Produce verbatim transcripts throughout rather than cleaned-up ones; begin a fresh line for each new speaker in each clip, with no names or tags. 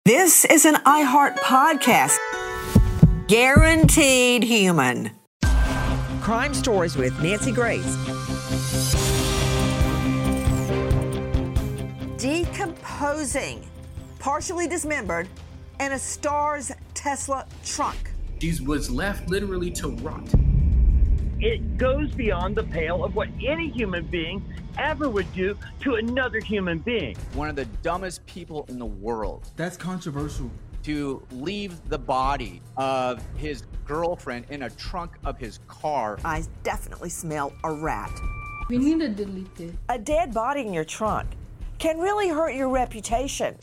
This is an iHeart podcast. Guaranteed human. Crime Stories with Nancy Grace. Decomposing, partially dismembered, in a star's Tesla trunk.
She was left literally to rot.
It goes beyond the pale of what any human being ever would do to another human being.
One of the dumbest people in the world.
That's controversial.
To leave the body of his girlfriend in a trunk of his car.
I definitely smell a rat.
We need to delete it.
A dead body in your trunk can really hurt your reputation.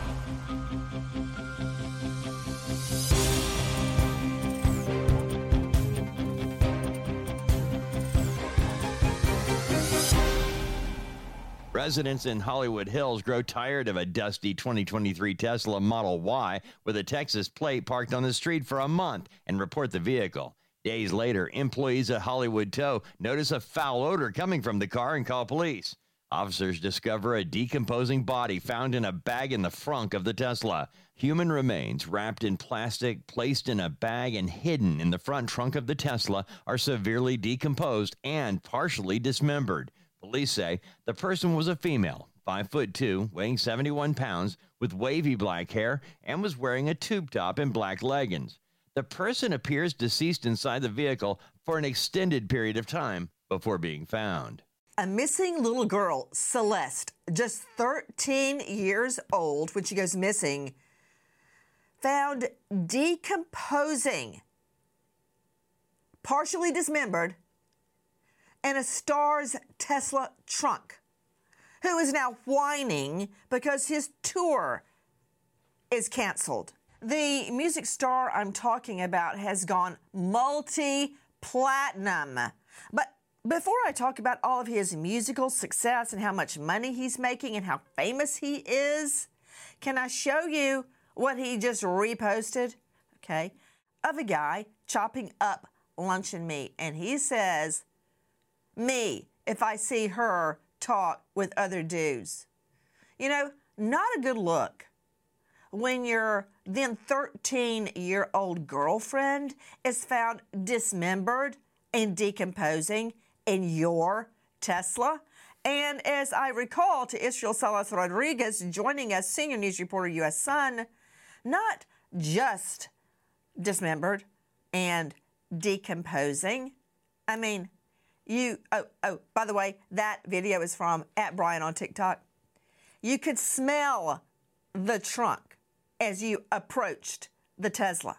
Residents in Hollywood Hills grow tired of a dusty twenty twenty-three Tesla Model Y with a Texas plate parked on the street for a month and report the vehicle. Days later, employees at Hollywood Tow notice a foul odor coming from the car and call police. Officers discover a decomposing body found in a bag in the frunk of the Tesla. Human remains wrapped in plastic, placed in a bag, and hidden in the front trunk of the Tesla are severely decomposed and partially dismembered. Police say the person was a female, five foot two, weighing seventy-one pounds, with wavy black hair, and was wearing a tube top and black leggings. The person appears deceased inside the vehicle for an extended period of time before being found.
A missing little girl, Celeste, just thirteen years old when she goes missing, found decomposing, partially dismembered, in a star's Tesla trunk, who is now whining because his tour is canceled. The music star I'm talking about has gone multi-platinum. But before I talk about all of his musical success and how much money he's making and how famous he is, can I show you what he just reposted? Okay, of a guy chopping up luncheon meat, and he says, "Me, if I see her talk with other dudes." You know, not a good look when your then thirteen-year-old girlfriend is found dismembered and decomposing in your Tesla. And as I recall to Israel Salas Rodriguez joining us, senior news reporter, U S Sun, not just dismembered and decomposing. I mean, You, oh, oh, by the way, that video is from at Brian on TikTok. You could smell the trunk as you approached the Tesla.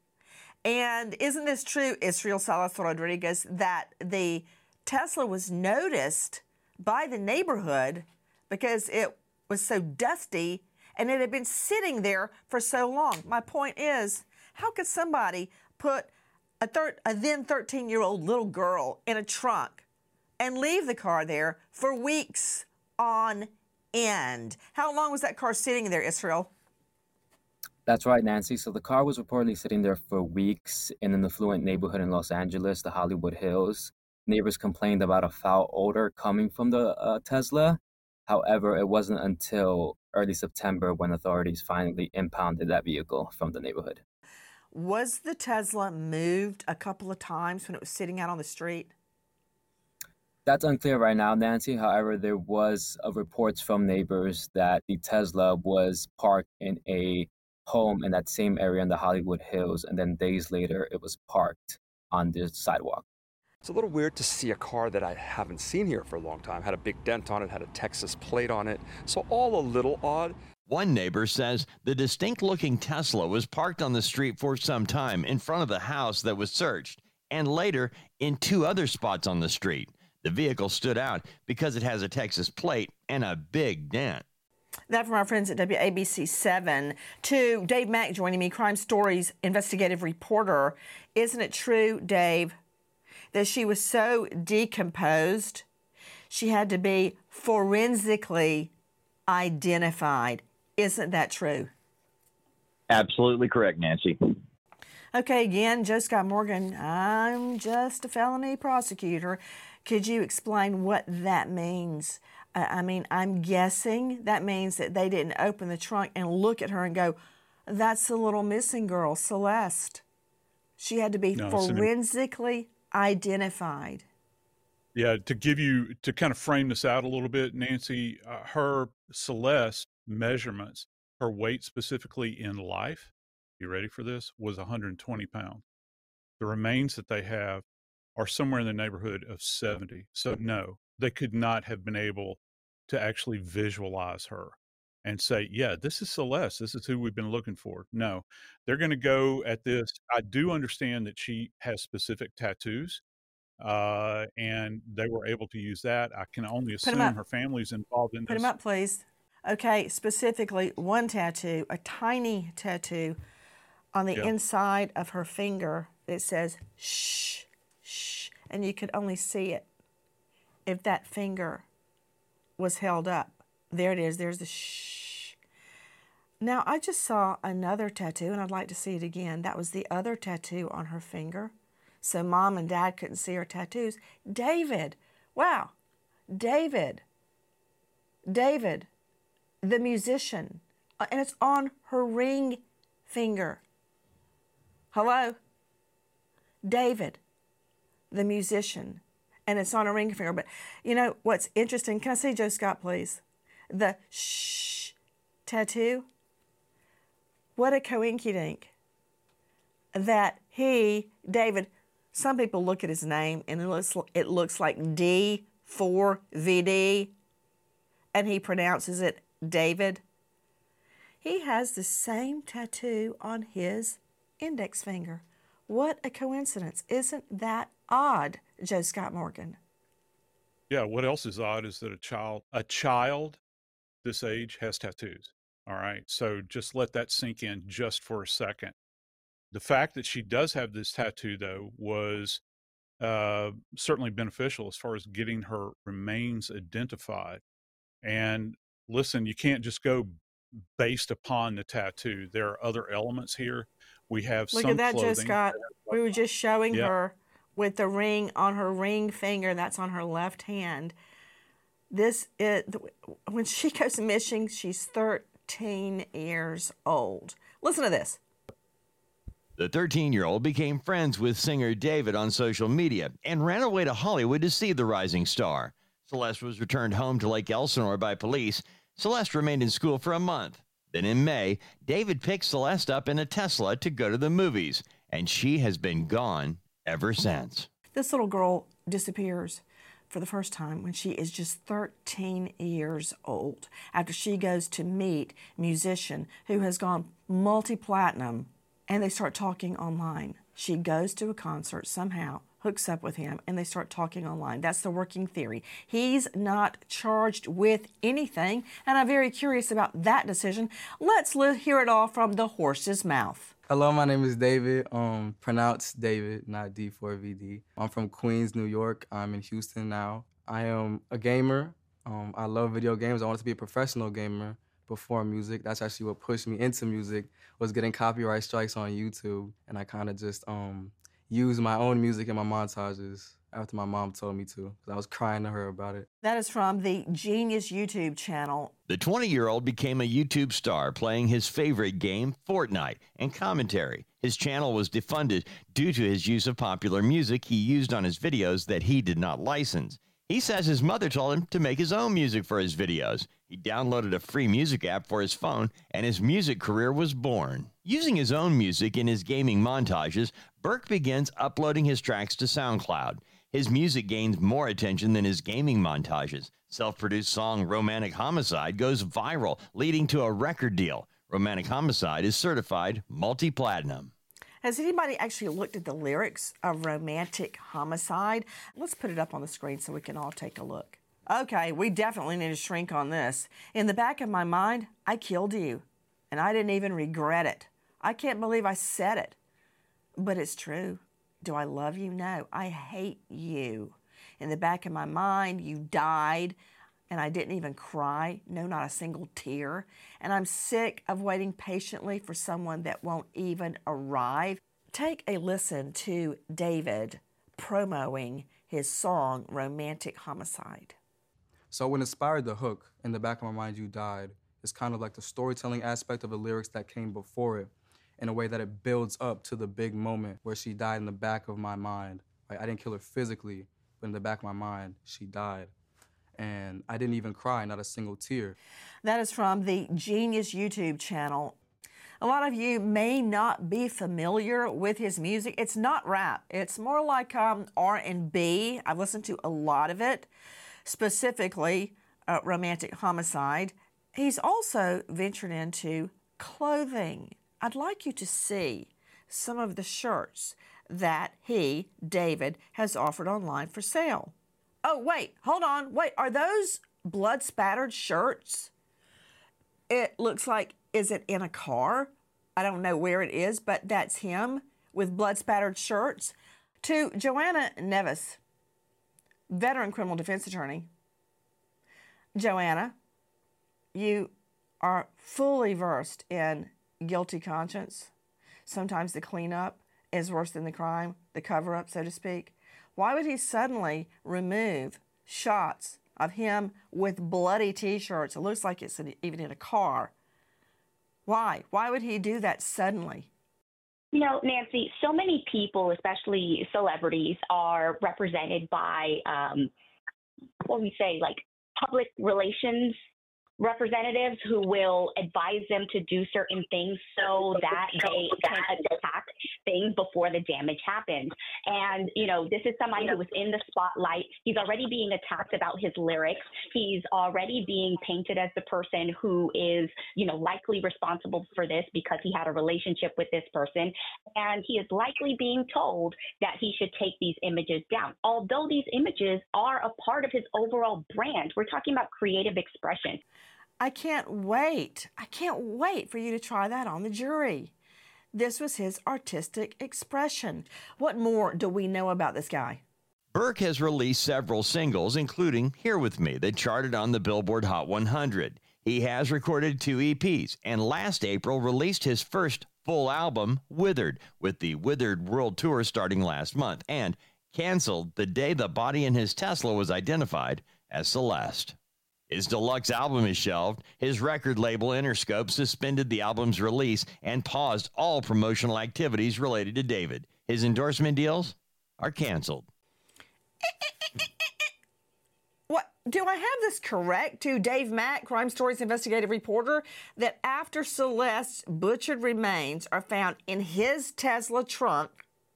And isn't this true, Israel Salas Rodriguez, that the Tesla was noticed by the neighborhood because it was so dusty and it had been sitting there for so long? My point is, how could somebody put A, thir- a then thirteen-year-old little girl in a trunk and leave the car there for weeks on end? How long was that car sitting there, Israel?
That's right, Nancy. So the car was reportedly sitting there for weeks in an affluent neighborhood in Los Angeles, the Hollywood Hills. Neighbors complained about a foul odor coming from the uh, Tesla. However, it wasn't until early September when authorities finally impounded that vehicle from the neighborhood.
Was the Tesla moved a couple of times when it was sitting out on the street?
That's unclear right now, Nancy. However, there was uh, reports from neighbors that the Tesla was parked in a home in that same area in the Hollywood Hills, and then days later, it was parked on the sidewalk.
It's a little weird to see a car that I haven't seen here for a long time. Had a big dent on it, had a Texas plate on it, so all a little odd.
One neighbor says the distinct-looking Tesla was parked on the street for some time in front of the house that was searched, and later in two other spots on the street. The vehicle stood out because it has a Texas plate and a big dent.
That from our friends at W A B C seven. To Dave Mack joining me, Crime Stories investigative reporter. Isn't it true, Dave, that she was so decomposed she had to be forensically identified? Isn't that true?
Absolutely correct, Nancy.
Okay, again, Joe Scott Morgan, I'm just a felony prosecutor. Could you explain what that means? Uh, I mean, I'm guessing that means that they didn't open the trunk and look at her and go, that's the little missing girl, Celeste. She had to be
No, it's an-
forensically identified.
Yeah, to give you, to kind of frame this out a little bit, Nancy, uh, her Celeste measurements, her weight specifically in life, you ready for this, was one hundred twenty pounds. The remains that they have are somewhere in the neighborhood of seventy. So no, they could not have been able to actually visualize her and say, yeah, this is Celeste. This is who we've been looking for. No, they're going to go at this. I do understand that she has specific tattoos, uh, and they were able to use that. I can only
Put 'em
assume
up.
her family's involved in
Put
this.
them up, please. Okay, specifically one tattoo, a tiny tattoo on the
Yeah.
inside of her finger that says shh, shh, and you could only see it if that finger was held up. There it is, there's the shh. Now, I just saw another tattoo, and I'd like to see it again. That was the other tattoo on her finger. So Mom and Dad couldn't see her tattoos. David, wow, David, David, the musician, uh, and it's on her ring finger. Hello? David, the musician, and it's on a ring finger. But you know what's interesting? Can I see Joe Scott, please? The shh tattoo. What a coinkydink that he, David, some people look at his name and it looks, it looks like D four V D, and he pronounces it David. He has the same tattoo on his index finger. What a coincidence. Isn't that odd, Joe Scott Morgan?
Yeah, what else is odd is that a child, a child this age has tattoos. All right, so just let that sink in just for a second. The fact that she does have this tattoo, though, was uh, certainly beneficial as far as getting her remains identified. And listen, you can't just go based upon the tattoo. There are other elements here. We have
Look
some
at that,
clothing.
Joe Scott. We were just showing
Yeah.
her with the ring on her ring finger. That's on her left hand. This is, when she goes missing, she's thirteen years old. Listen to this.
The thirteen-year-old became friends with singer David on social media and ran away to Hollywood to see the rising star. Celeste was returned home to Lake Elsinore by police. Celeste remained in school for a month. Then in May, David picked Celeste up in a Tesla to go to the movies, and she has been gone ever since.
This little girl disappears for the first time when she is just thirteen years old, after she goes to meet a musician who has gone multi-platinum, and they start talking online. She goes to a concert somehow, hooks up with him, and they start talking online. That's the working theory. He's not charged with anything, and I'm very curious about that decision. Let's li- hear it all from the horse's mouth.
Hello, my name is David, um, pronounced David, not D four V D. I'm from Queens, New York. I'm in Houston now. I am a gamer. Um, I love video games. I wanted to be a professional gamer before music. That's actually what pushed me into music, was getting copyright strikes on YouTube. And I kind of just um, used my own music in my montages after my mom told me to, because I was crying to her about it.
That is from the Genius YouTube channel.
The twenty-year-old became a YouTube star playing his favorite game, Fortnite, and commentary. His channel was defunded due to his use of popular music he used on his videos that he did not license. He says his mother told him to make his own music for his videos. He downloaded a free music app for his phone, and his music career was born. Using his own music in his gaming montages, Burke begins uploading his tracks to SoundCloud. His music gains more attention than his gaming montages. Self-produced song Romantic Homicide goes viral, leading to a record deal. Romantic Homicide is certified multi-platinum.
Has anybody actually looked at the lyrics of Romantic Homicide? Let's put it up on the screen so we can all take a look. Okay, we definitely need to shrink on this. In the back of my mind, I killed you, and I didn't even regret it. I can't believe I said it, but it's true. Do I love you? No, I hate you. In the back of my mind, you died, and I didn't even cry. No, not a single tear. And I'm sick of waiting patiently for someone that won't even arrive. Take a listen to David promoting his song, Romantic Homicide.
So what inspired the hook, "In the Back of My Mind You Died," is kind of like the storytelling aspect of the lyrics that came before it, in a way that it builds up to the big moment where she died in the back of my mind. Like, I didn't kill her physically, but in the back of my mind, she died. And I didn't even cry, not a single tear.
That is from the Genius YouTube channel. A lot of you may not be familiar with his music. It's not rap. It's more like um, R and B. I've listened to a lot of it, specifically uh, Romantic Homicide. He's also ventured into clothing. I'd like you to see some of the shirts that he, David, has offered online for sale. Oh, wait, hold on. Wait, are those blood-spattered shirts? It looks like, is it in a car? I don't know where it is, but that's him with blood-spattered shirts. To Joanna Neves, veteran criminal defense attorney. Joanna, you are fully versed in guilty conscience. Sometimes the cleanup is worse than the crime, the cover-up, so to speak. Why would he suddenly remove shots of him with bloody T-shirts? It looks like it's even in a car. Why? Why would he do that suddenly?
You know, Nancy, so many people, especially celebrities, are represented by, um, what we say, like public relations representatives who will advise them to do certain things so that they can attack things before the damage happens. And, you know, this is somebody who was in the spotlight. He's already being attacked about his lyrics. He's already being painted as the person who is, you know, likely responsible for this because he had a relationship with this person. And he is likely being told that he should take these images down. Although these images are a part of his overall brand, we're talking about creative expression.
I can't wait. I can't wait for you to try that on the jury. This was his artistic expression. What more do we know about this guy?
Burke has released several singles, including Here With Me, that charted on the Billboard Hot one hundred. He has recorded two E Ps, and last April released his first full album, Withered, with the Withered World Tour starting last month, and canceled the day the body in his Tesla was identified as Celeste. His deluxe album is shelved. His record label, Interscope, suspended the album's release and paused all promotional activities related to David. His endorsement deals are canceled.
What, do I have this correct, to Dave Mack, Crime Stories investigative reporter, that after Celeste's butchered remains are found in his Tesla trunk,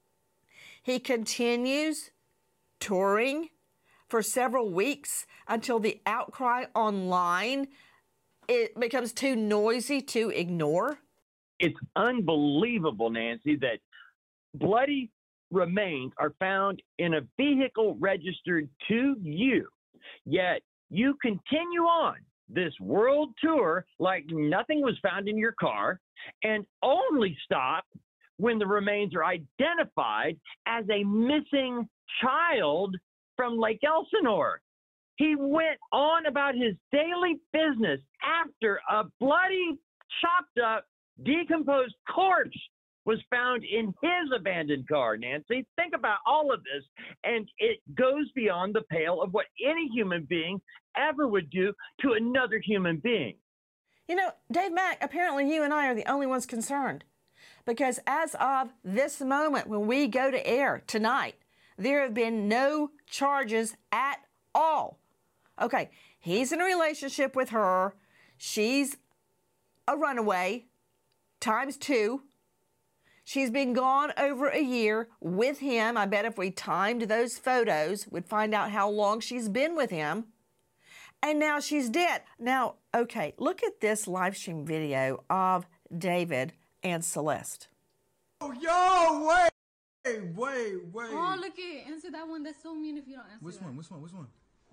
he continues touring for several weeks until the outcry online it becomes too noisy to ignore?
It's unbelievable, Nancy, that bloody remains are found in a vehicle registered to you, yet you continue on this world tour like nothing was found in your car, and only stop when the remains are identified as a missing child from Lake Elsinore. He went on about his daily business after a bloody, chopped up, decomposed corpse was found in his abandoned car, Nancy. Think about all of this, and it goes beyond the pale of what any human being ever would do to another human being.
You know, Dave Mack, apparently you and I are the only ones concerned, because as of this moment when we go to air tonight, there have been no charges at all. Okay, he's in a relationship with her. She's a runaway, times two. She's been gone over a year with him. I bet if we timed those photos, we'd find out how long she's been with him. And now she's dead. Now, okay, look at this live stream video of David and Celeste.
Oh, yo, wait. Wait, wait, wait.
Oh, look at answer that one. That's so mean if you don't answer
Which
that.
one? Which one? Which one?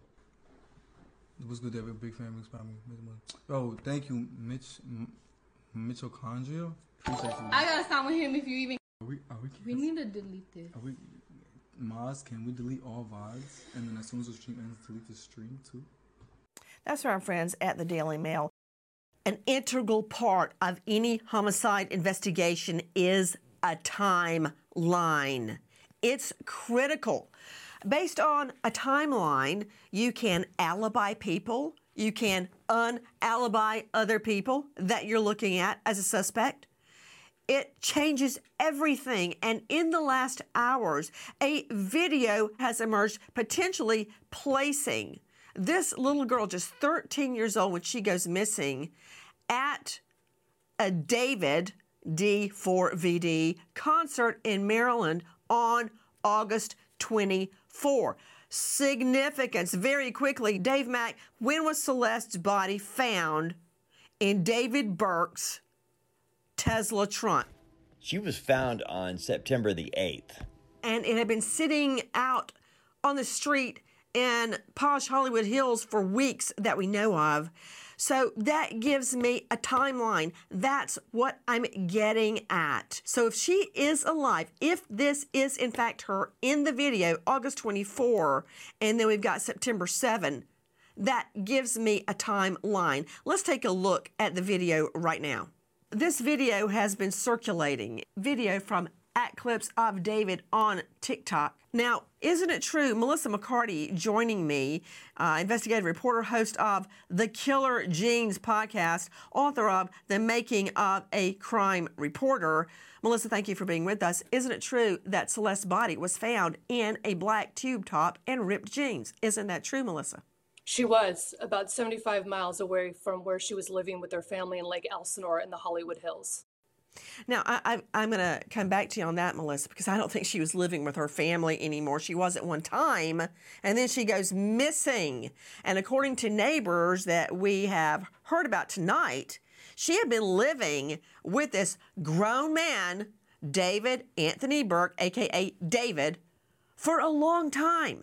What's good, David? Big fan. Big spot me. Oh, thank you, Mitch. M- Mitochondria. Appreciate you.
I gotta stop with him if you even.
Are we? Are we?
We need to delete this.
Are we? Maz, can we delete all V O Ds and then as soon as the stream ends, delete the stream too?
That's our friends at the Daily Mail. An integral part of any homicide investigation is a timeline. It's critical. Based on a timeline, you can alibi people. You can un-alibi other people that you're looking at as a suspect. It changes everything. And in the last hours, a video has emerged potentially placing this little girl, just thirteen years old when she goes missing, at a David D four V D concert in Maryland on August twenty-fourth. Significance. Very quickly, Dave Mack, when was Celeste's body found in David Burke's Tesla trunk?
She was found on September the eighth.
And it had been sitting out on the street in posh Hollywood Hills for weeks that we know of. So that gives me a timeline. That's what I'm getting at. So if she is alive, if this is in fact her in the video, August twenty-fourth, and then we've got September seventh, that gives me a timeline. Let's take a look at the video right now. This video has been circulating. Video from at Clips of David on TikTok. Now, isn't it true, Melissa McCarty joining me, uh, investigative reporter, host of the Killer Genes podcast, author of The Making of a Crime Reporter. Melissa, thank you for being with us. Isn't it true that Celeste's body was found in a black tube top and ripped jeans? Isn't that true, Melissa?
She was about seventy-five miles away from where she was living with her family in Lake Elsinore in the Hollywood Hills.
Now, I, I, I'm going to come back to you on that, Melissa, because I don't think she was living with her family anymore. She was at one time, and then she goes missing. And according to neighbors that we have heard about tonight, she had been living with this grown man, David Anthony Burke, a k a. David, for a long time.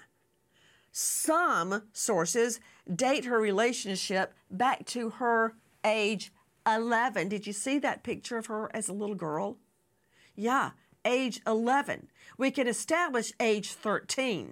Some sources date her relationship back to her age eleven. Did you see that picture of her as a little girl? Yeah, age eleven. We can establish age thirteen.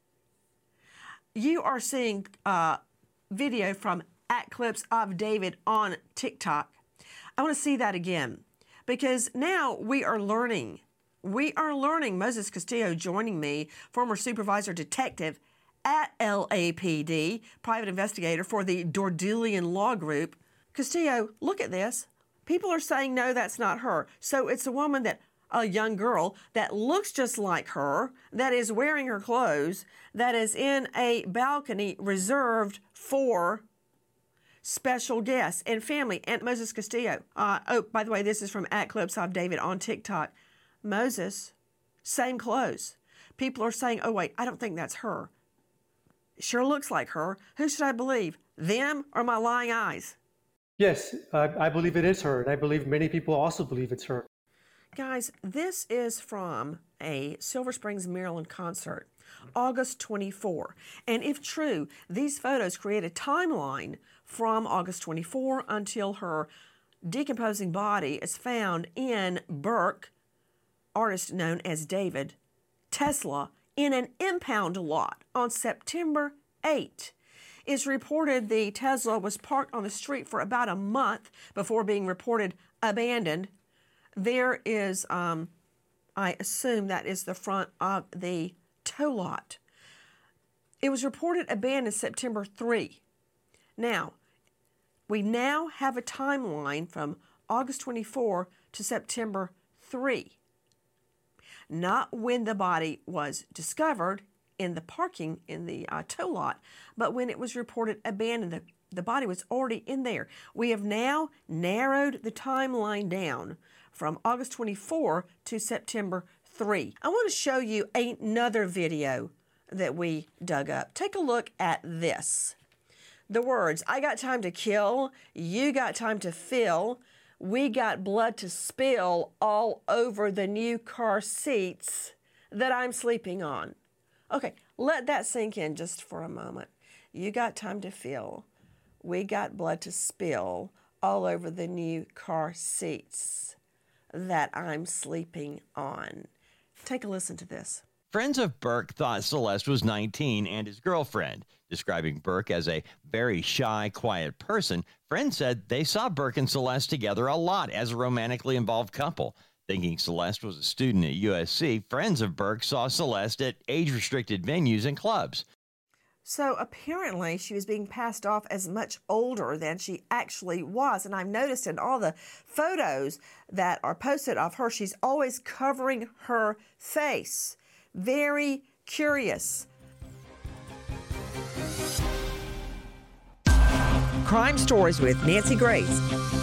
You are seeing uh, video from at Clips of David on TikTok. I want to see that again because now we are learning. We are learning. Moses Castillo joining me, former supervisor detective at L A P D, private investigator for the Dordulian Law Group. Castillo, look at this. People are saying, no, that's not her. So it's a woman that, a young girl that looks just like her, that is wearing her clothes, that is in a balcony reserved for special guests and family. And Moses Castillo. Uh, oh, by the way, this is from at Clips of David on TikTok. Moses, same clothes. People are saying, oh, wait, I don't think that's her. Sure looks like her. Who should I believe? Them or my lying eyes?
Yes, I, I believe it is her, and I believe many people also believe it's her.
Guys, this is from a Silver Springs, Maryland concert, August twenty-fourth. And if true, these photos create a timeline from August twenty-fourth until her decomposing body is found in Burke, artist known as David, Tesla, in an impound lot on September eighth. It's reported the Tesla was parked on the street for about a month before being reported abandoned. There is, um, I assume that is the front of the tow lot. It was reported abandoned September third. Now, we now have a timeline from August twenty-fourth to September third. Not when the body was discovered in the parking in the uh, tow lot, but when it was reported abandoned. The, the body was already in there. We have now narrowed the timeline down from August twenty-fourth to September third. I want to show you another video that we dug up. Take a look at this. The words, I got time to kill, you got time to fill, we got blood to spill all over the new car seats that I'm sleeping on. Okay, let that sink in just for a moment. You got time to fill. We got blood to spill all over the new car seats that I'm sleeping on. Take a listen to this.
Friends of Burke thought Celeste was nineteen and his girlfriend. Describing Burke as a very shy, quiet person, friends said they saw Burke and Celeste together a lot as a romantically involved couple. Thinking Celeste was a student at U S C, friends of Burke saw Celeste at age-restricted venues and clubs.
So apparently she was being passed off as much older than she actually was. And I've noticed in all the photos that are posted of her, she's always covering her face. Very curious. Crime Stories with Nancy Grace.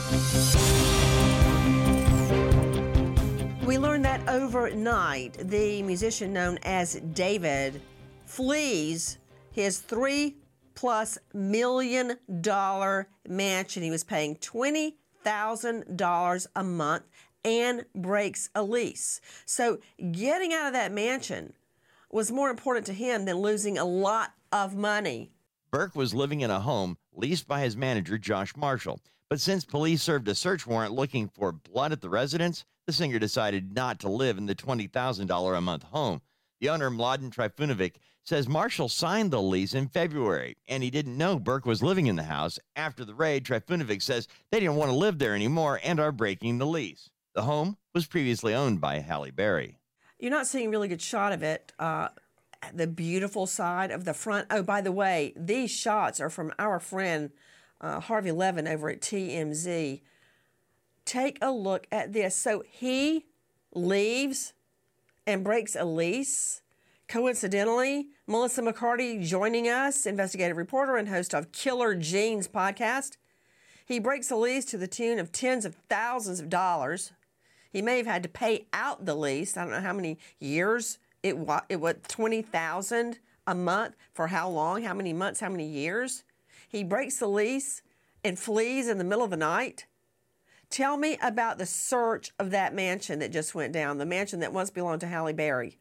We learned that overnight, the musician known as David flees his three plus million dollar mansion. He was paying twenty thousand dollars a month and breaks a lease. So getting out of that mansion was more important to him than losing a lot of money.
Burke was living in a home leased by his manager, Josh Marshall. But since police served a search warrant looking for blood at the residence, the singer decided not to live in the twenty thousand dollars a month home. The owner, Mladen Trifunovic, says Marshall signed the lease in February, and he didn't know Burke was living in the house. After the raid, Trifunovic says they didn't want to live there anymore and are breaking the lease. The home was previously owned by Halle Berry.
You're not seeing a really good shot of it. Uh, the beautiful side of the front. Oh, by the way, these shots are from our friend uh, Harvey Levin over at T M Z. Take a look at this. So he leaves and breaks a lease. Coincidentally, Melissa McCarty joining us, investigative reporter and host of Killer Genes podcast. He breaks a lease to the tune of tens of thousands of dollars. He may have had to pay out the lease. I don't know how many years it was. It was twenty thousand dollars a month. For how long? How many months? How many years? He breaks the lease and flees in the middle of the night. Tell me about the search of that mansion that just went down, the mansion that once belonged to Halle Berry.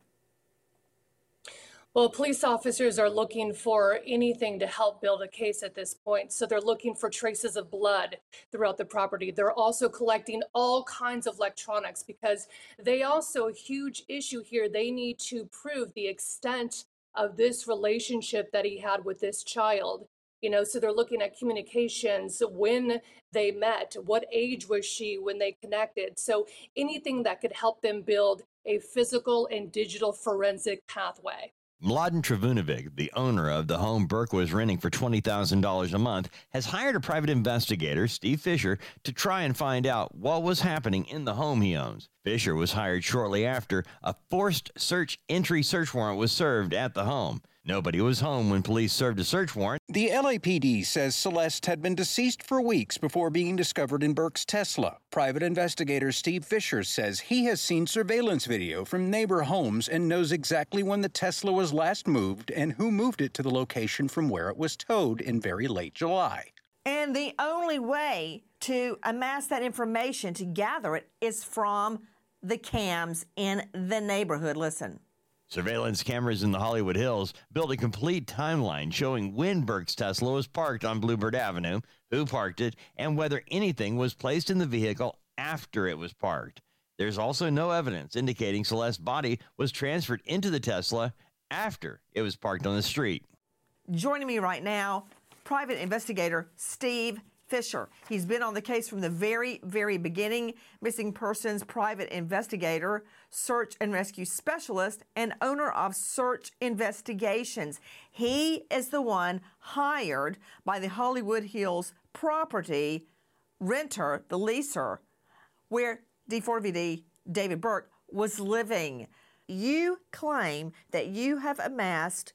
Well, police officers are looking for anything to help build a case at this point. So they're looking for traces of blood throughout the property. They're also collecting all kinds of electronics because they also, a huge issue here, they need to prove the extent of this relationship that he had with this child. You know, so they're looking at communications, when they met, what age was she when they connected. So anything that could help them build a physical and digital forensic pathway.
Mladen Trifunovic, the owner of the home Burke was renting for twenty thousand dollars a month, has hired a private investigator, Steve Fisher, to try and find out what was happening in the home he owns. Fisher was hired shortly after a forced search entry search warrant was served at the home. Nobody was home when police served a search warrant.
The L A P D says Celeste had been deceased for weeks before being discovered in Burke's Tesla. Private investigator Steve Fisher says he has seen surveillance video from neighbor homes and knows exactly when the Tesla was last moved and who moved it to the location from where it was towed in very late July.
And the only way to amass that information, to gather it, is from the cams in the neighborhood. Listen.
Surveillance cameras in the Hollywood Hills built a complete timeline showing when Burke's Tesla was parked on Bluebird Avenue, who parked it, and whether anything was placed in the vehicle after it was parked. There's also no evidence indicating Celeste's body was transferred into the Tesla after it was parked on the street.
Joining me right now, private investigator Steve Fisher. He's been on the case from the very, very beginning. Missing persons private investigator, search and rescue specialist, and owner of Search Investigations. He is the one hired by the Hollywood Hills property renter, the leaser, where D four V D David Burke was living. You claim that you have amassed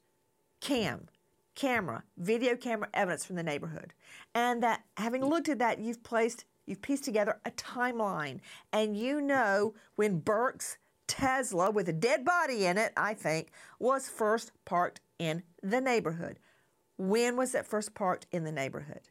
cam camera, video camera evidence from the neighborhood. And that having looked at that, you've placed, you've pieced together a timeline. And you know when Burke's Tesla, with a dead body in it, I think, was first parked in the neighborhood. When was it first parked in the neighborhood?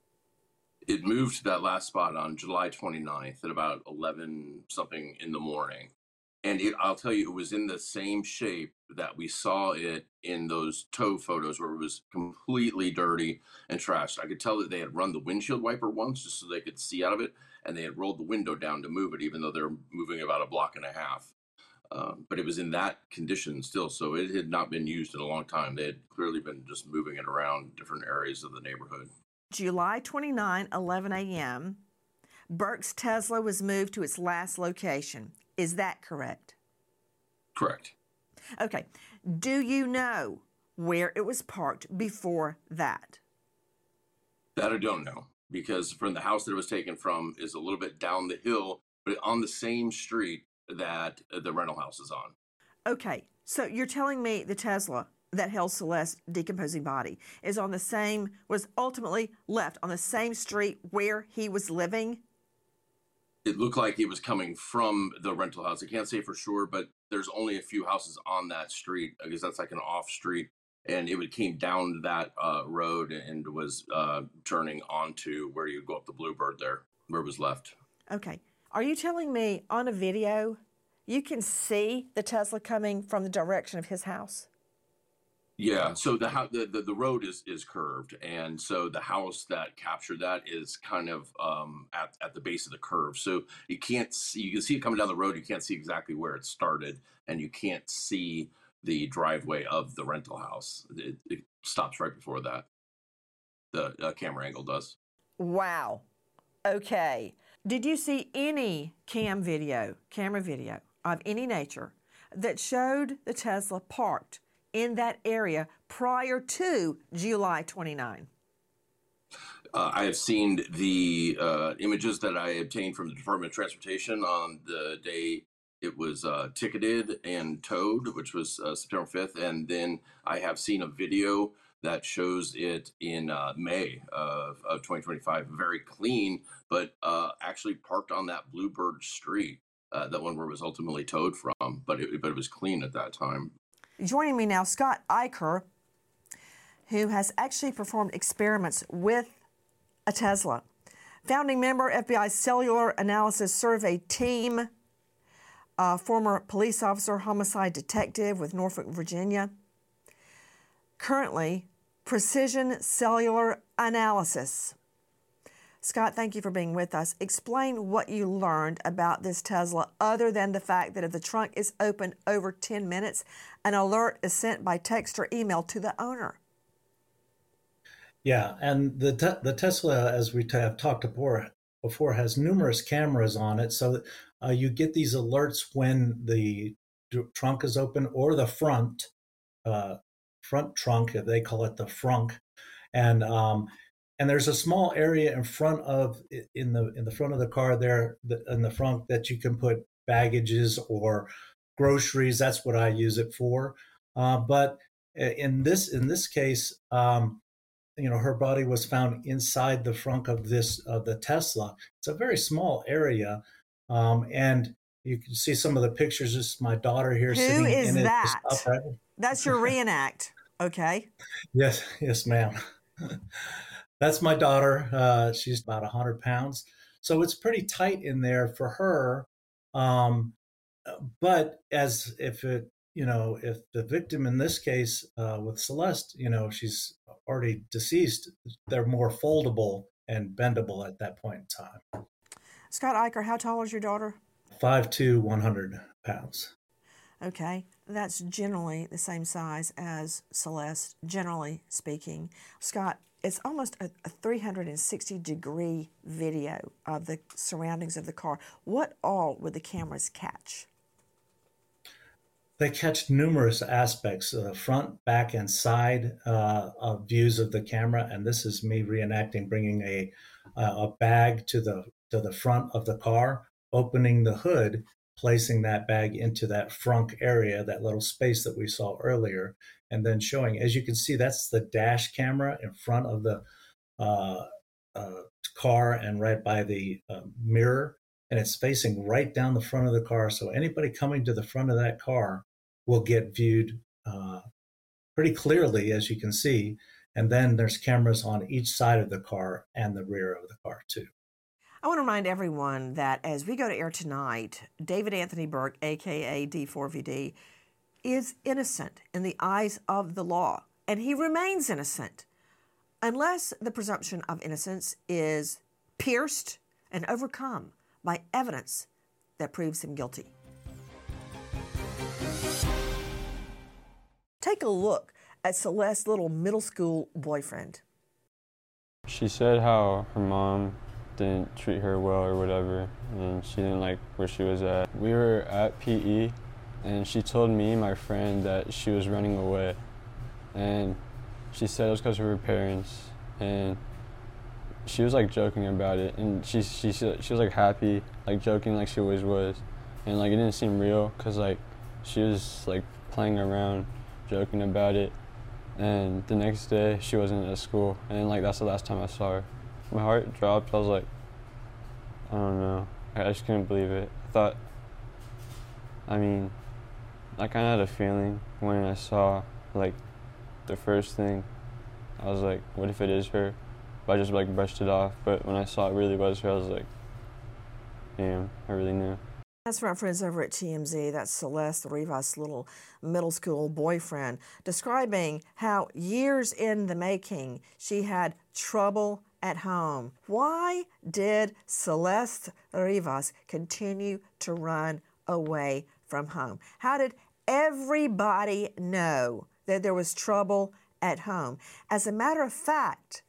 It moved to that last spot on July twenty-ninth at about eleven something in the morning. And it, I'll tell you, it was in the same shape that we saw it in those tow photos where it was completely dirty and trashed. I could tell that they had run the windshield wiper once just so they could see out of it, and they had rolled the window down to move it, even though they're moving about a block and a half. Um, but it was in that condition still, so it had not been used in a long time. They had clearly been just moving it around different areas of the neighborhood.
July twenty-ninth, eleven a.m., Burke's Tesla was moved to its last location. Is that correct?
Correct.
Okay. Do you know where it was parked before that?
That I don't know, because from the house that it was taken from is a little bit down the hill, but on the same street that the rental house is on.
Okay. So you're telling me the Tesla that held Celeste's decomposing body is on the same, was ultimately left on the same street where he was living?
It looked like he was coming from the rental house. I can't say for sure, but there's only a few houses on that street because that's like an off street. And it came down that uh, road and was uh, turning onto where you go up the Bluebird there, where it was left.
Okay. Are you telling me on a video you can see the Tesla coming from the direction of his house?
Yeah, so the, ho- the the the road is is curved, and so the house that captured that is kind of um, at at the base of the curve. So you can't see, you can see it coming down the road. You can't see exactly where it started, and you can't see the driveway of the rental house. It, it stops right before that. The uh, camera angle does.
Wow. Okay. Did you see any cam video, camera video of any nature that showed the Tesla parked in that area prior to July twenty-ninth?
Uh, I have seen the uh, images that I obtained from the Department of Transportation on the day it was uh, ticketed and towed, which was uh, September fifth. And then I have seen a video that shows it in uh, May of, of twenty twenty-five, very clean, but uh, actually parked on that Bluebird Street, uh, that one where it was ultimately towed from, but it, but it was clean at that time.
Joining me now, Scott Eicher, who has actually performed experiments with a Tesla. Founding member, F B I Cellular Analysis Survey Team, uh, former police officer, homicide detective with Norfolk, Virginia. Currently, Precision Cellular Analysis. Scott, thank you for being with us. Explain what you learned about this Tesla, other than the fact that if the trunk is open over ten minutes, an alert is sent by text or email to the owner.
Yeah, and the te- the Tesla, as we have talked before, before, has numerous cameras on it, so uh, you get these alerts when the d- trunk is open or the front uh, front trunk, they call it the frunk, and um, and there's a small area in front of in the in the front of the car there in the front that you can put baggages or groceries. That's what I use it for. Uh, but in this in this case, um, you know, her body was found inside the frunk of this of the Tesla. It's a very small area, um, and you can see some of the pictures. This is my daughter here
Who
sitting
is
in
that?
it. Upright.
That's your reenact. Okay.
Yes, yes, ma'am. That's my daughter. Uh, she's about one hundred pounds. So it's pretty tight in there for her. Um, but as if it, you know, if the victim in this case uh, with Celeste, you know, she's already deceased, they're more foldable and bendable at that point in time.
Scott Eicher, how tall is your daughter?
five two, one hundred pounds.
Okay, that's generally the same size as Celeste, generally speaking. Scott, it's almost a, a three hundred sixty degree video of the surroundings of the car. What all would the cameras catch?
They catch numerous aspects, uh, front, back, and side uh, of views of the camera. And this is me reenacting, bringing a uh, a bag to the to the front of the car, opening the hood, placing that bag into that frunk area, that little space that we saw earlier, and then showing, as you can see, that's the dash camera in front of the uh, uh, car and right by the uh, mirror, and it's facing right down the front of the car. So anybody coming to the front of that car will get viewed uh, pretty clearly, as you can see. And then there's cameras on each side of the car and the rear of the car too.
I want to remind everyone that as we go to air tonight, David Anthony Burke, a k a. D four V D, is innocent in the eyes of the law, and he remains innocent unless the presumption of innocence is pierced and overcome by evidence that proves him guilty. Take a look at Celeste's little middle school boyfriend.
She said how her mom didn't treat her well or whatever, and she didn't like where she was at. We were at P E, and she told me and my friend that she was running away, and she said it was because of her parents, and she was like joking about it, and she she she was like happy, like joking like she always was, and like it didn't seem real because like she was like playing around, joking about it, and the next day she wasn't at school, and like that's the last time I saw her. My heart dropped. I was like, I don't know. I just couldn't believe it. I thought, I mean, I kind of had a feeling when I saw like the first thing. I was like, what if it is her? But I just like brushed it off. But when I saw it really was her, I was like, damn, I really knew.
That's from our friends over at T M Z. That's Celeste Rivas' little middle school boyfriend, describing how years in the making she had trouble at home. Why did Celeste Rivas continue to run away from home? How did everybody know that there was trouble at home? As a matter of fact,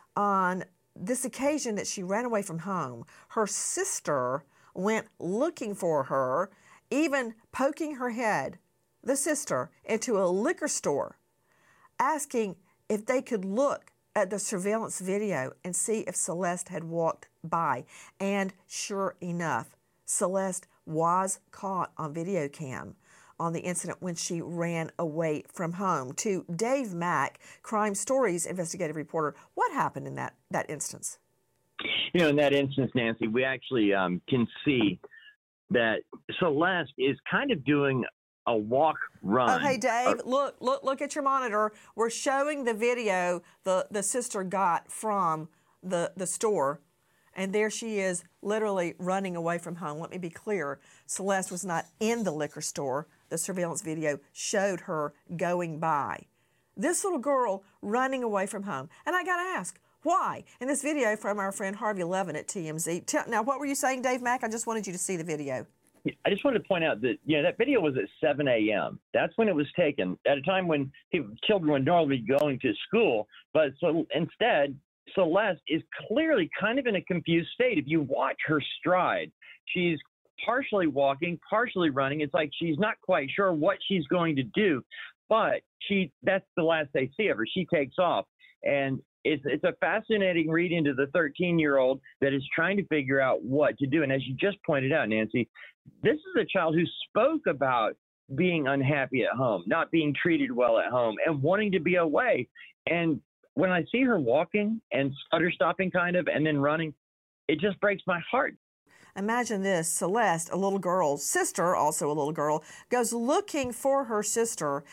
on this occasion that she ran away from home, her sister went looking for her, even poking her head, the sister, into a liquor store, asking if they could look at the surveillance video and see if Celeste had walked by. And sure enough, Celeste was caught on video cam on the incident when she ran away from home. To Dave Mack, Crime Stories investigative reporter, what happened in that, that instance?
You know, in that instance, Nancy, we actually um, can see that Celeste is kind of doing a walk run.
Oh, hey, Dave, uh, look, look, look at your monitor. We're showing the video the, the sister got from the, the store, and there she is literally running away from home. Let me be clear. Celeste was not in the liquor store. The surveillance video showed her going by. This little girl running away from home. And I got to ask, why? In this video from our friend Harvey Levin at T M Z. Tell, now, what were you saying, Dave Mack? I just wanted you to see the video.
I just wanted to point out that, you know, that video was at seven a.m. That's when it was taken, at a time when people, children would normally be going to school. But so instead, Celeste is clearly kind of in a confused state. If you watch her stride, she's partially walking, partially running. It's like she's not quite sure what she's going to do. But she that's the last they see of her. She takes off. And it's it's a fascinating read into the thirteen-year-old that is trying to figure out what to do. And as you just pointed out, Nancy, this is a child who spoke about being unhappy at home, not being treated well at home, and wanting to be away. And when I see her walking and stutter stopping kind of and then running, it just breaks my heart.
Imagine this. Celeste, a little girl, sister, also a little girl, goes looking for her sister,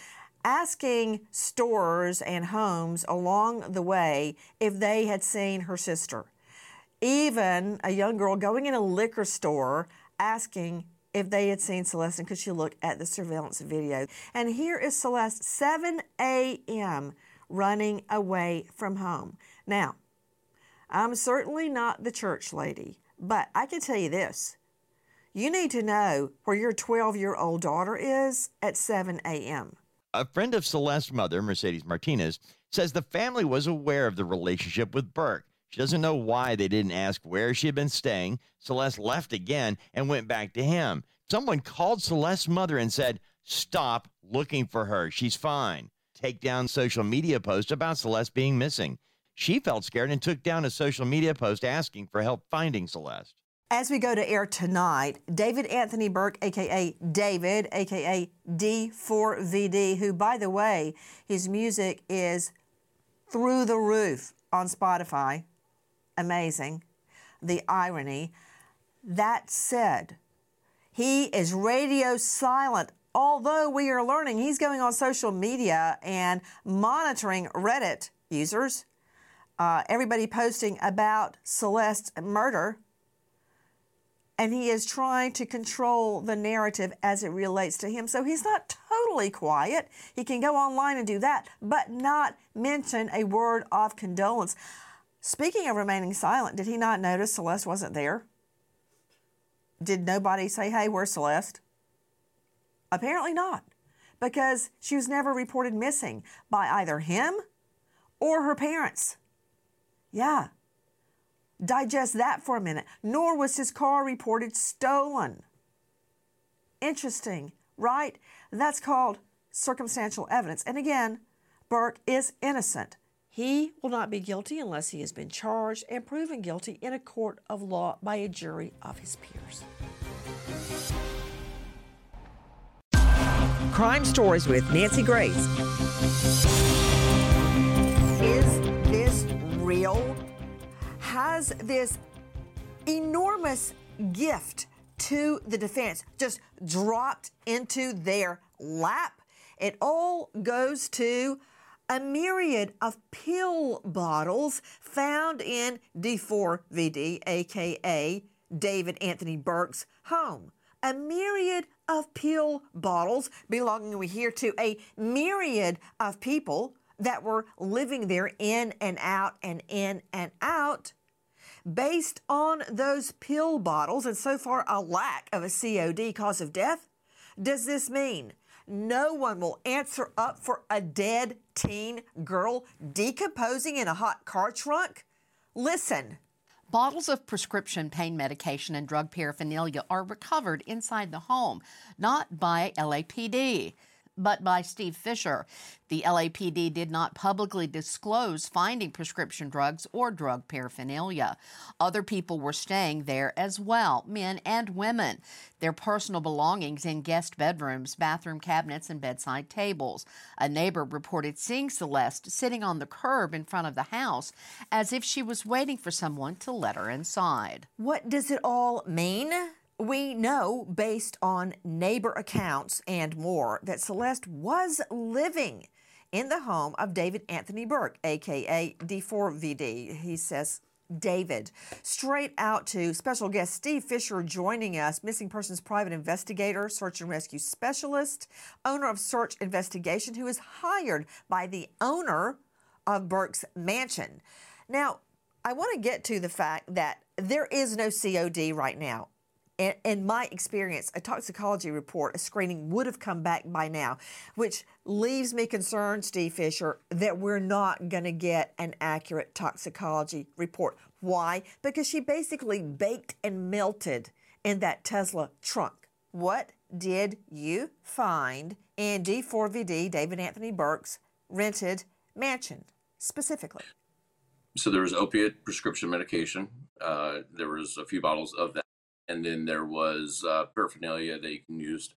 asking stores and homes along the way if they had seen her sister. Even a young girl going in a liquor store asking if they had seen Celeste, and could she look at the surveillance video. And here is Celeste, seven a.m., running away from home. Now, I'm certainly not the church lady, but I can tell you this. You need to know where your twelve-year-old daughter is at seven a.m.
A friend of Celeste's mother, Mercedes Martinez, says the family was aware of the relationship with Burke. She doesn't know why they didn't ask where she had been staying. Celeste left again and went back to him. Someone called Celeste's mother and said, stop looking for her. She's fine. Take down social media post about Celeste being missing. She felt scared and took down a social media post asking for help finding Celeste.
As we go to air tonight, David Anthony Burke, a k a. David, a k a. D four V D, who, by the way, his music is through the roof on Spotify. Amazing. The irony. That said, he is radio silent, although we are learning he's going on social media and monitoring Reddit users. Uh, everybody posting about Celeste's murder. And he is trying to control the narrative as it relates to him. So he's not totally quiet. He can go online and do that, but not mention a word of condolence. Speaking of remaining silent, did he not notice Celeste wasn't there? Did nobody say, hey, where's Celeste? Apparently not, because she was never reported missing by either him or her parents. Yeah. Digest that for a minute. Nor was his car reported stolen. Interesting, right? That's called circumstantial evidence. And again, Burke is innocent. He will not be guilty unless he has been charged and proven guilty in a court of law by a jury of his peers. Crime Stories with Nancy Grace. Is this real? Has this enormous gift to the defense just dropped into their lap? It all goes to a myriad of pill bottles found in D four V D, aka David Anthony Burke's home. A myriad of pill bottles belonging, we hear, to a myriad of people that were living there in and out and in and out. Based on those pill bottles and so far a lack of a C O D, cause of death, does this mean no one will answer up for a dead teen girl decomposing in a hot car trunk? Listen.
Bottles of prescription pain medication and drug paraphernalia are recovered inside the home, not by L A P D, but by Steve Fisher. The L A P D did not publicly disclose finding prescription drugs or drug paraphernalia. Other people were staying there as well, men and women. Their personal belongings in guest bedrooms, bathroom cabinets, and bedside tables. A neighbor reported seeing Celeste sitting on the curb in front of the house as if she was waiting for someone to let her inside.
What does it all mean? We know, based on neighbor accounts and more, that Celeste was living in the home of David Anthony Burke, aka D four V D. He says David. Straight out to special guest Steve Fisher joining us, missing persons private investigator, search and rescue specialist, owner of Search Investigation, who is hired by the owner of Burke's mansion. Now, I want to get to the fact that there is no C O D right now. In my experience, a toxicology report, a screening would have come back by now, which leaves me concerned, Steve Fisher, that we're not going to get an accurate toxicology report. Why? Because she basically baked and melted in that Tesla trunk. What did you find in D four V D, David Anthony Burke's rented mansion specifically?
So there was opiate prescription medication. Uh, there was a few bottles of that. And then there was uh, paraphernalia that you can use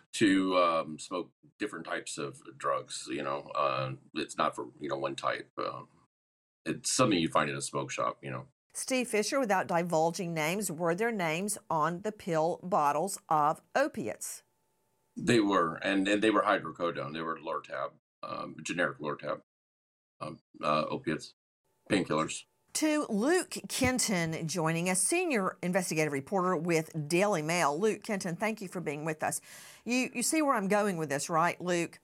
to um, smoke different types of drugs. You know, uh, it's not for, you know, one type. Uh, it's something you find in a smoke shop, you know.
Steve Fisher, without divulging names, were there names on the pill bottles of opiates?
They were, and, and they were hydrocodone. They were Lortab, um, generic Lortab, um, uh, opiates, painkillers.
To Luke Kenton joining us, senior investigative reporter with Daily Mail. Luke Kenton, thank you for being with us. You, you see where I'm going with this, right, Luke?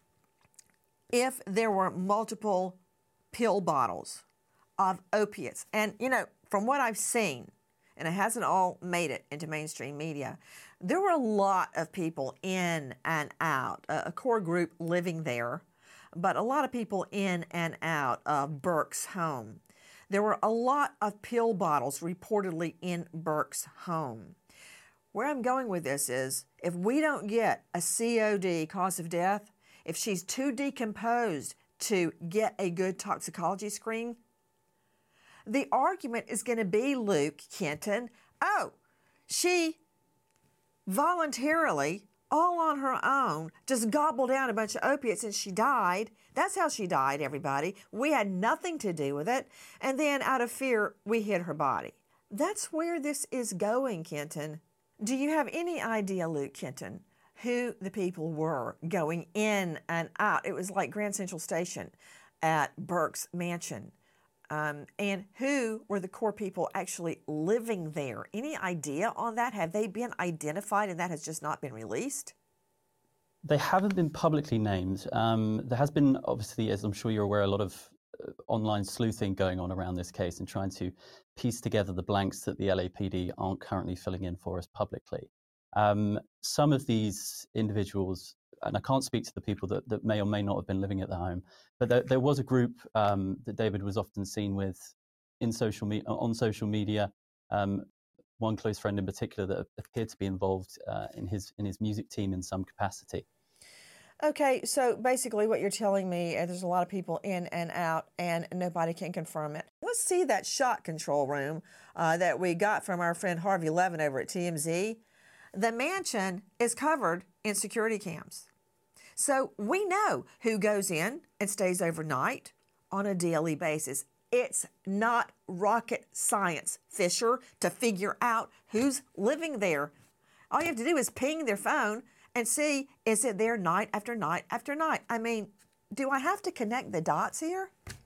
If there were multiple pill bottles of opiates, and, you know, from what I've seen, and it hasn't all made it into mainstream media, there were a lot of people in and out, a, a core group living there, but a lot of people in and out of Burke's home. There were a lot of pill bottles reportedly in Burke's home. Where I'm going with this is, if we don't get a C O D, cause of death, if she's too decomposed to get a good toxicology screen, the argument is going to be, Luke Kenton, oh, she voluntarily, all on her own, just gobbled down a bunch of opiates and she died. That's how she died, everybody. We had nothing to do with it. And then out of fear, we hid her body. That's where this is going, Kenton. Do you have any idea, Luke Kenton, who the people were going in and out? It was like Grand Central Station at Burke's mansion. Um, and who were the core people actually living there? Any idea on that? Have they been identified and that has just not been released?
They haven't been publicly named. Um, there has been, obviously, as I'm sure you're aware, a lot of uh, online sleuthing going on around this case and trying to piece together the blanks that the L A P D aren't currently filling in for us publicly. Um, some of these individuals, and I can't speak to the people that, that may or may not have been living at the home, but there, there was a group um, that David was often seen with in social me- on social media. Um, one close friend in particular that appeared to be involved uh, in his in his music team in some capacity.
Okay, so basically what you're telling me is there's a lot of people in and out and nobody can confirm it. Let's see that shot control room uh, that we got from our friend Harvey Levin over at T M Z. The mansion is covered in security cams. So we know who goes in and stays overnight on a daily basis. It's not rocket science, Fisher, to figure out who's living there. All you have to do is ping their phone and see, is it there night after night after night? I mean, do I have to connect the dots here?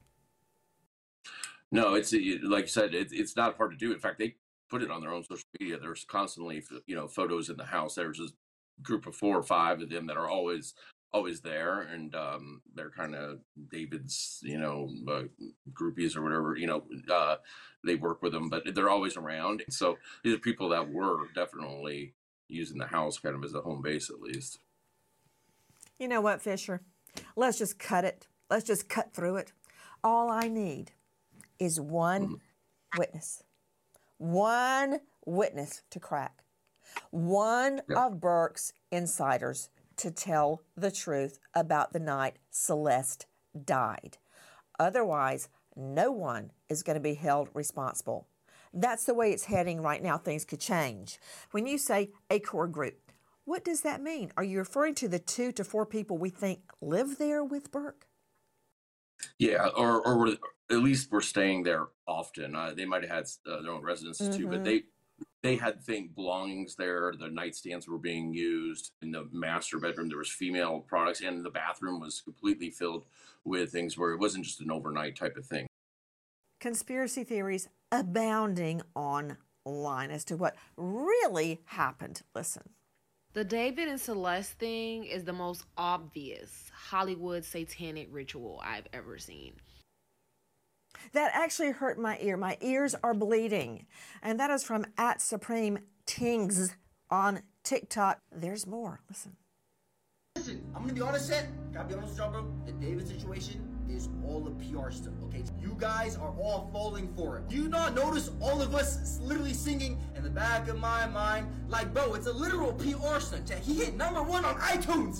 No, it's like you said, it's it's not hard to do. In fact, they put it on their own social media. There's constantly, you know, photos in the house. There's a group of four or five of them that are always always there, and um, they're kind of David's, you know, uh, groupies or whatever. You know, uh, they work with them, but they're always around. So these are people that were definitely using the house kind of as a home base, at least.
You know what, Fisher? Let's just cut it. Let's just cut through it. All I need is one mm-hmm. witness. One witness to crack. One yep. of Burke's insiders to tell the truth about the night Celeste died. Otherwise, no one is going to be held responsible. That's the way it's heading right now. Things could change. When you say a core group, what does that mean? Are you referring to the two to four people we think live there with Burke?
Yeah, or or at least we're staying there often. Uh, they might have had uh, their own residences mm-hmm. too, but they they had thing belongings there. The nightstands were being used in the master bedroom. There was female products, and the bathroom was completely filled with things where it wasn't just an overnight type of thing.
Conspiracy theories abounding online as to what really happened. Listen.
The David and Celeste thing is the most obvious Hollywood satanic ritual I've ever seen.
That actually hurt my ear. My ears are bleeding. And that is from at Supreme Tings on TikTok. There's more. Listen.
Listen, I'm going to be honest, Ed. Gotta be honest with y'all, bro. The David situation is all a P R stuff, okay? You guys are all falling for it. Do you not notice all of us literally singing in the back of my mind? Like, bro, it's a literal P R stunt. He hit number one on iTunes.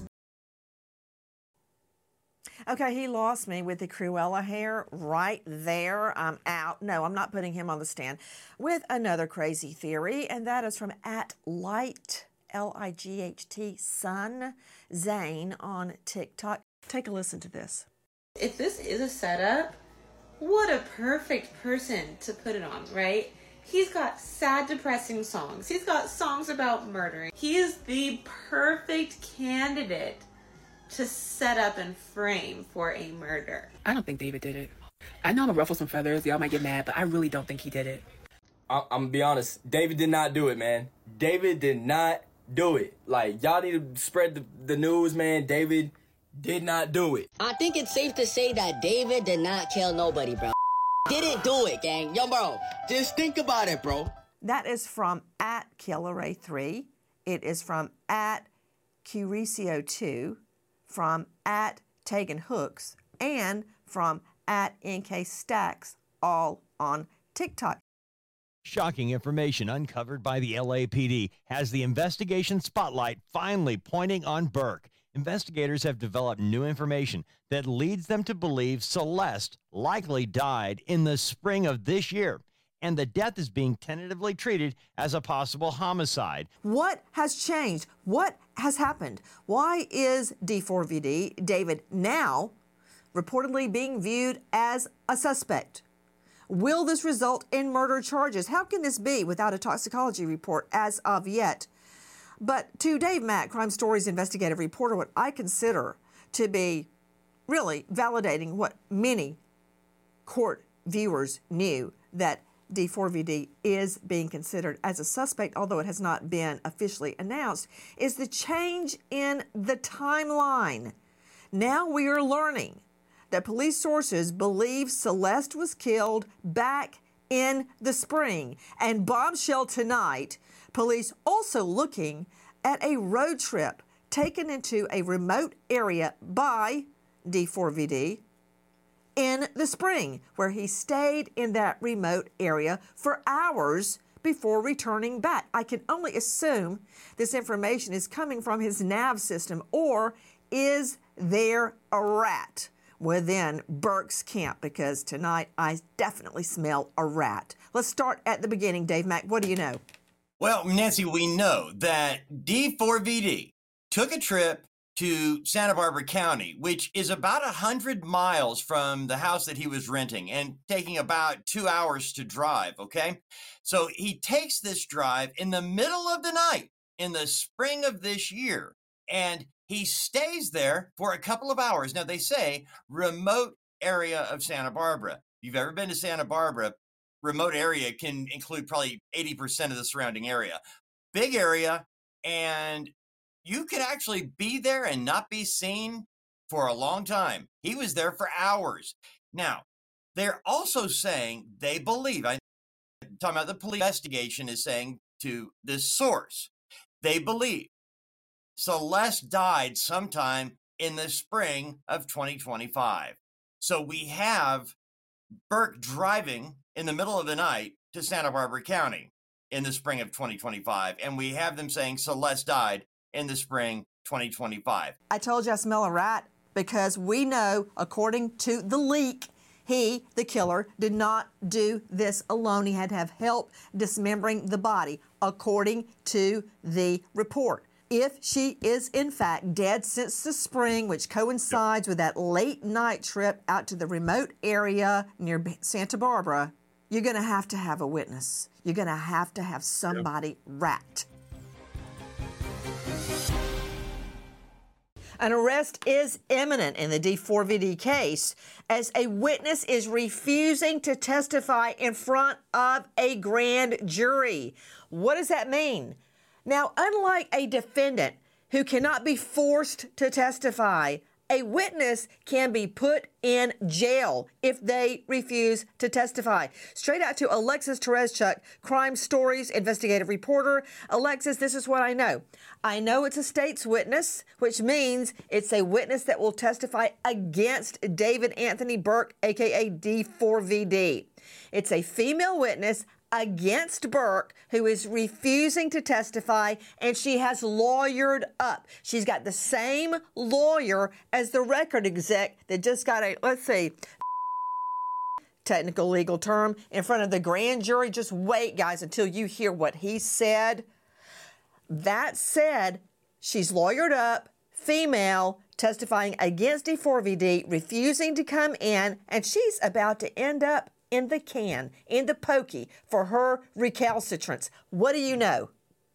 Okay, he lost me with the Cruella hair right there. I'm out. No, I'm not putting him on the stand. With another crazy theory, and that is from at Light, L I G H T, Sun Zane on TikTok. Take a listen to this.
If this is a setup, what a perfect person to put it on, right? He's got sad, depressing songs. He's got songs about murdering. He is the perfect candidate to set up and frame for a murder.
I don't think David did it. I know I'm gonna ruffle some feathers. Y'all might get mad, but I really don't think he did it.
I'm, I'm gonna be honest. David did not do it, man. David did not do it. Like, y'all need to spread the, the news, man. David did not do it.
I think it's safe to say that David did not kill nobody, bro. Didn't do it, gang. Yo, bro, just think about it, bro.
That is from at Killeray three. It is from at Curicio two, from at Tegan Hooks, and from at N K Stacks, all on TikTok.
Shocking information uncovered by the L A P D has the investigation spotlight finally pointing on Burke. Investigators have developed new information that leads them to believe Celeste likely died in the spring of this year, and the death is being tentatively treated as a possible homicide.
What has changed? What has happened? Why is D four V D, David, now reportedly being viewed as a suspect? Will this result in murder charges? How can this be without a toxicology report as of yet? But to Dave Mack, Crime Stories investigative reporter, what I consider to be really validating what many court viewers knew, that D four V D is being considered as a suspect, although it has not been officially announced, is the change in the timeline. Now we are learning that police sources believe Celeste was killed back in the spring. And bombshell tonight, police also looking at a road trip taken into a remote area by D four V D in the spring, where he stayed in that remote area for hours before returning back. I can only assume this information is coming from his nav system, or is there a rat within Burke's camp? Because tonight I definitely smell a rat. Let's start at the beginning. Dave Mack, what do you know?
Well, Nancy, we know that D four V D took a trip to Santa Barbara County, which is about one hundred miles from the house that he was renting and taking about two hours to drive, okay? So he takes this drive in the middle of the night in the spring of this year, and he stays there for a couple of hours. Now, they say remote area of Santa Barbara. If you've ever been to Santa Barbara, remote area can include probably eighty percent of the surrounding area. Big area, and you can actually be there and not be seen for a long time. He was there for hours. Now, they're also saying they believe, I'm talking about the police investigation is saying to this source, they believe Celeste died sometime in the spring of twenty twenty-five. So we have Burke driving in the middle of the night to Santa Barbara County in the spring of twenty twenty-five, and we have them saying Celeste died in the spring twenty twenty-five.
I told you I smell a rat because we know, according to the leak, he, the killer, did not do this alone. He had to have help dismembering the body, according to the report. If she is in fact dead since the spring, which coincides with that late night trip out to the remote area near Santa Barbara, you're going to have to have a witness. You're going to have to have somebody rat. An arrest is imminent in the D four V D case as a witness is refusing to testify in front of a grand jury. What does that mean? Now, unlike a defendant who cannot be forced to testify, a witness can be put in jail if they refuse to testify. Straight out to Alexis Tereszcuk, Crime Stories investigative reporter. Alexis, this is what I know. I know it's a state's witness, which means it's a witness that will testify against David Anthony Burke, a k a. D four V D. It's a female witness against Burke, who is refusing to testify, and she has lawyered up. She's got the same lawyer as the record exec that just got a, let's see, technical legal term, in front of the grand jury. Just wait, guys, until you hear what he said. That said, she's lawyered up, female, testifying against D four V D, refusing to come in, and she's about to end up in the can, in the pokey, for her recalcitrance. What do you know?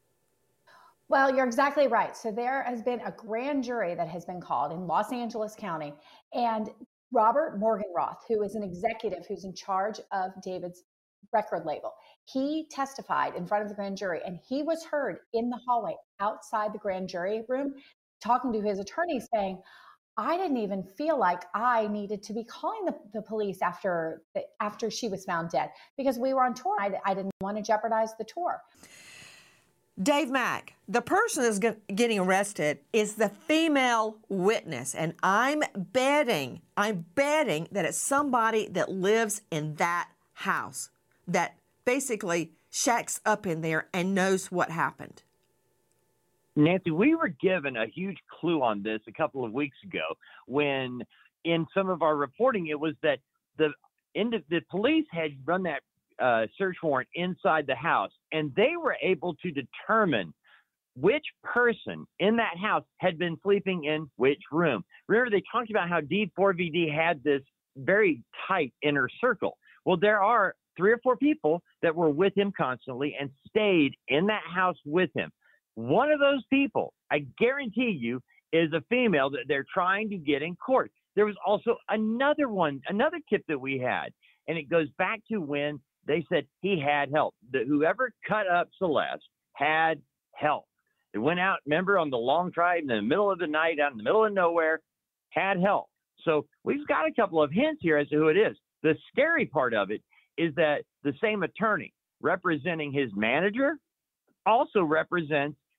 Well, you're exactly right. So there has been a grand jury that has been called in Los Angeles County, and Robert Morgenroth, who is an executive who's in charge of David's record label, he testified in front of the grand jury, and he was heard in the hallway outside the grand jury room talking to his attorney saying, I didn't even feel like I needed to be calling the, the police after the, after she was found dead because we were on tour. I, I didn't want to jeopardize the tour.
Dave Mack, the person that's getting arrested is the female witness, and I'm betting, I'm betting that it's somebody that lives in that house that basically shacks up in there and knows what happened.
Nancy, we were given a huge clue on this a couple of weeks ago when in some of our reporting, it was that the, in the, the police had run that uh, search warrant inside the house, and they were able to determine which person in that house had been sleeping in which room. Remember, they talked about how D four V D had this very tight inner circle. Well, there are three or four people that were with him constantly and stayed in that house with him. One of those people, I guarantee you, is a female that they're trying to get in court. There was also another one, another tip that we had, and it goes back to when they said he had help. That whoever cut up Celeste had help. They went out, remember, on the long drive in the middle of the night, out in the middle of nowhere, had help. So we've got a couple of hints here as to who it is. The scary part of it is that the same attorney representing his manager also represents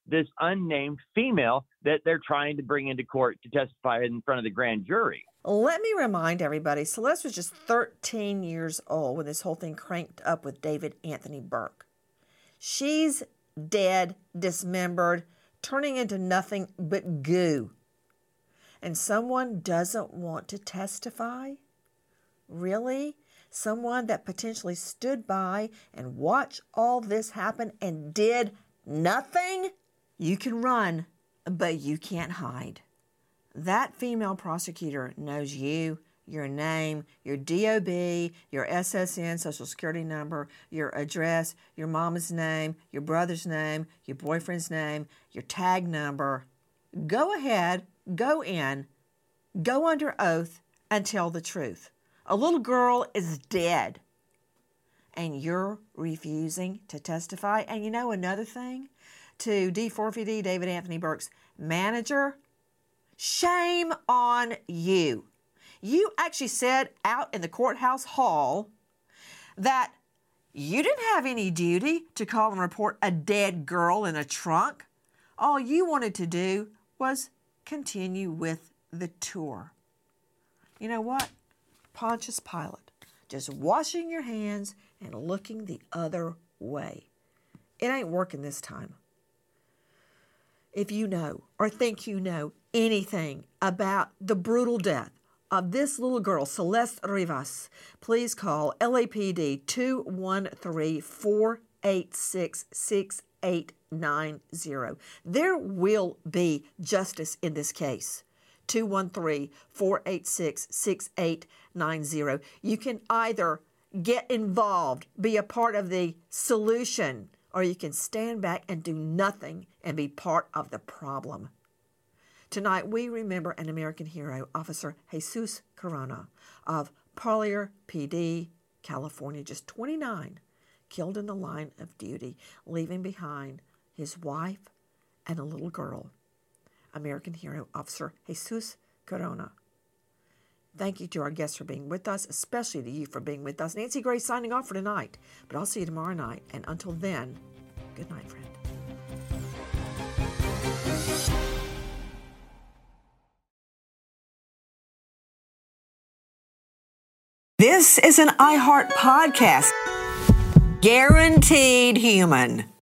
this unnamed female that they're trying to bring into court to testify in front of the grand jury.
Let me remind everybody, Celeste was just thirteen years old when this whole thing cranked up with David Anthony Burke. She's dead, dismembered, turning into nothing but goo. And someone doesn't want to testify? Really? Someone that potentially stood by and watched all this happen and did nothing? You can run, but you can't hide. That female prosecutor knows you, your name, your D O B, your S S N, social security number, your address, your mama's name, your brother's name, your boyfriend's name, your tag number. Go ahead, go in, go under oath, and tell the truth. A little girl is dead, and you're refusing to testify. And you know another thing? To D four F D, David Anthony Burke's manager, shame on you. You actually said out in the courthouse hall that you didn't have any duty to call and report a dead girl in a trunk. All you wanted to do was continue with the tour. You know what? Pontius Pilate, just washing your hands and looking the other way. It ain't working this time. If you know or think you know anything about the brutal death of this little girl, Celeste Rivas, please call L A P D two one three, four eight six, six eight nine zero. There will be justice in this case. two one three, four eight six, six eight nine zero. You can either get involved, be a part of the solution, or you can stand back and do nothing and be part of the problem. Tonight, we remember an American hero, Officer Jesus Corona of Parlier P D, California, just twenty-nine, killed in the line of duty, leaving behind his wife and a little girl. American hero, Officer Jesus Corona. Thank you to our guests for being with us, especially to you for being with us. Nancy Grace signing off for tonight, but I'll see you tomorrow night. And until then, good night, friend. This is an iHeart podcast. Guaranteed human.